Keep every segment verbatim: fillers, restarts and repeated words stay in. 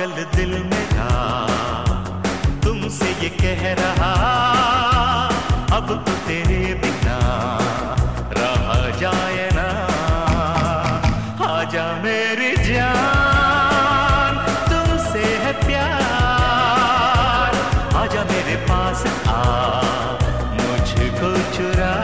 पागल दिल मेरा तुमसे ये कह रहा, अब तो तेरे बिना रहा जाए ना। आजा मेरी जान तुमसे है प्यार, आजा मेरे पास आ मुझको चुरा।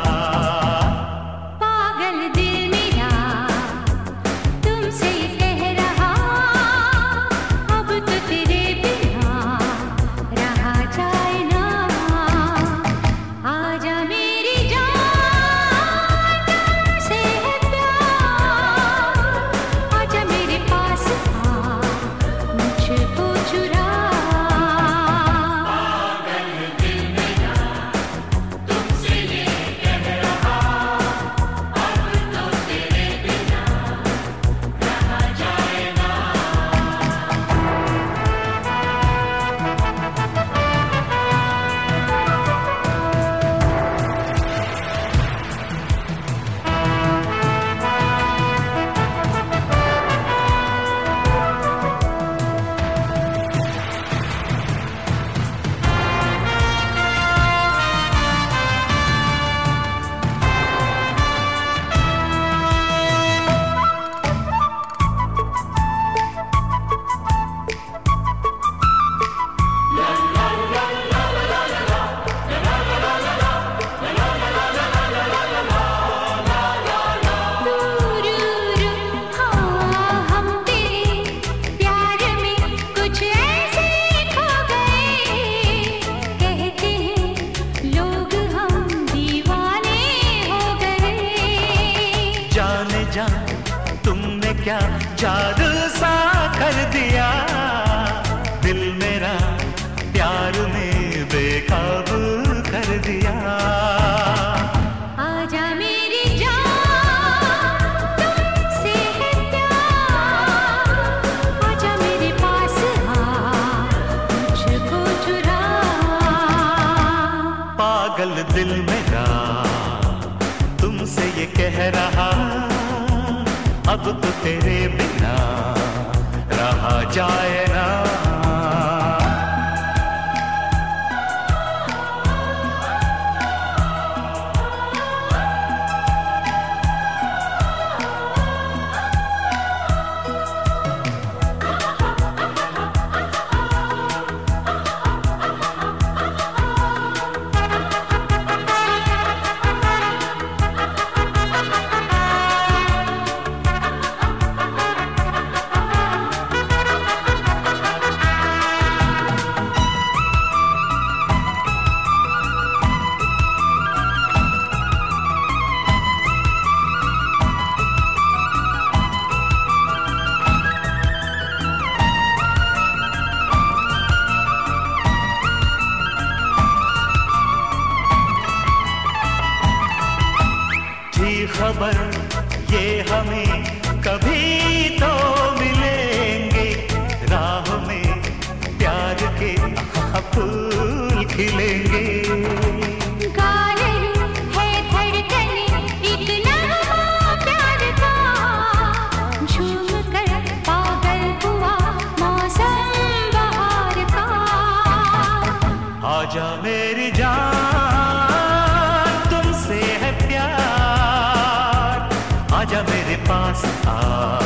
तुमने क्या जादू सा कर दिया, दिल मेरा प्यार में बेकाबू कर दिया। आजा मेरी जान तुमसे है प्यार, आजा मेरे पास आ मुझको चुरा। पागल दिल मेरा तुमसे ये कह रहा, अब तो तेरे बिना रहा जाए ना। खबर ये हमें कभी तो मिलेंगे, राह में प्यार के फूल खिलेंगे। गायन है धड़कने इतना प्यार का, झूम कर पागल हुआ मौसम बहार का। आजा मेरी जान आजा मेरे पास आ